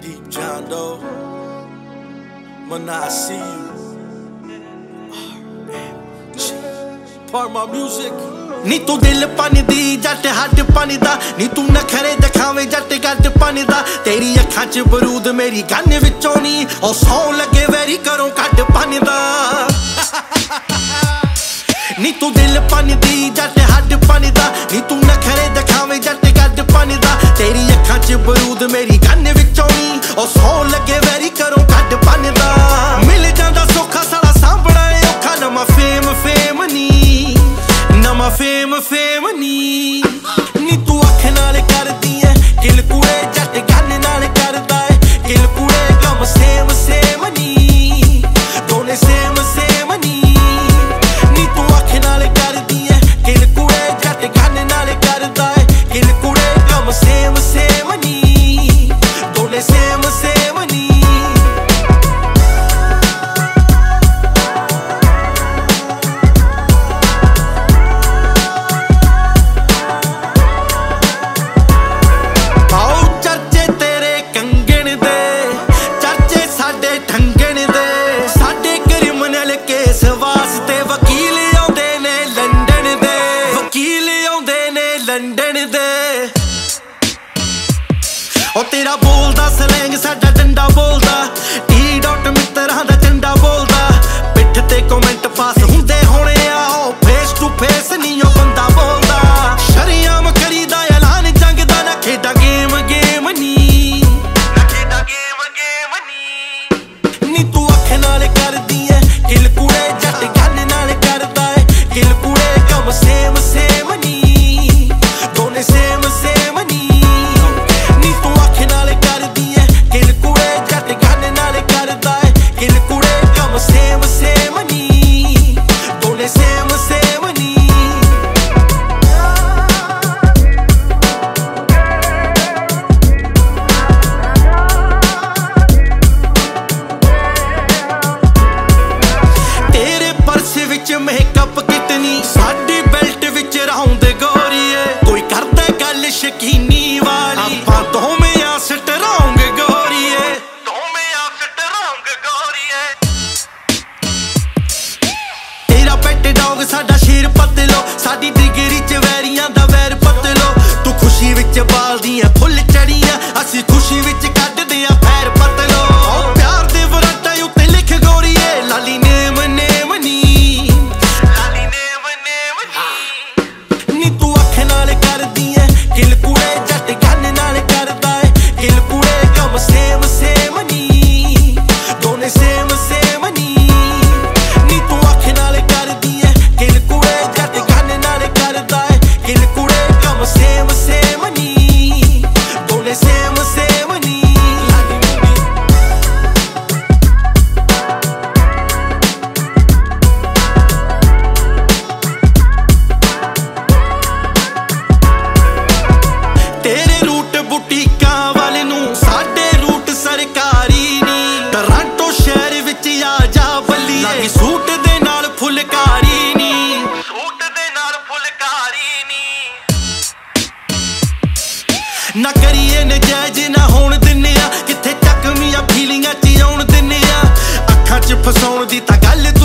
Deep John Doe, when I see you, part my music. नी तू दिल पानी दी जट हड्ड पानी दा, नी तू नखरे दिखावे जट गड्ड पानी दा। तेरी अखां च बरूद मेरी गन विचों नी, ओ सौ लगे वैरी करो कड्ड पानी दा। नी तू दिल पानी दी जट हड्ड पानी दा, नी तू नखरे दिखावे जट गड्ड पानी दा। तेरी अखां च बरूद मेरी गन विचों नी, ओ सौ लगे वैरी करो कड्ड पानी दा। मिल जांदा सौखा साला सांभना ए औखा, नवां फेम नी नवां फेम नी। नी तू अख नाल करदी ऐ किल कुड़े जट गन नाल करदा ऐ किल कुड़े, कम सेम नी दोने सेम नी। नी तू अख नाल करदी ऐ किल कुड़े जट गन नाल करदा ऐ किल कुड़े, कम सेम नी दोने सेम नी। ओ तेरा बोलदा सलैंग साडा डंडा बोलदा, टी डॉट मित्तरां दा झंडा बोलदा। पिठ ते कमेंट पास हुंदे होणे आ, ओ फेस टू फेस नी ओ बंदा बोलदा। शरियाम करीदा ऐलान जंग दा, ना खेडा गेम नी ना खेडा गेम नी। नी तू अख नाल करदी ऐ किल कुड़े जट गन नाल करदा ऐ किल कुड़े, कम सेम नी दोने सेम नी। सेम नी दोने सेम नी। तेरे पर्स विच मेकअप कितनी, साडी बेल्ट विच राउंड गोरीए। कोई करदा गल शकीनी वाली, आपां दोवें आ स्ट्रांग गोरीए डॉग साडा शेर पतलो, साडी डिगरी च वैरियां दा वैर पतलो। तू खुशी विच बालदी ऐ फुल चढ़ियां, असी खुशी विच कड्डदे आ फैर पतलो। प्यार दे वरांटे उत्ते लिख गोरीए, लाली नेम नी लाली नेम नी। नी तू अख नाल करदी ऐ किल कुड़े जट गन नाल करदा ऐ किल कुड़े, कम सेम नी दोने सेम नी। नी तू अख नाल करदी किल कुड़े जट गन नाल करदा ऐ किल कुड़े, कम सेम नी दोने सेम नी। तेरे रूट बुटीकां वाले नूं, साडे रूट सरकारी नी। टोरांटो शहर विच आ जा बल्लीए, सूट दे नाल फुलकारी नी ना करिए नजायज ना होण दिन्ने आ, किथे चकमियां फीलिंगां च आउण दिन्ने आ। अखां च फसाउण दी तां गल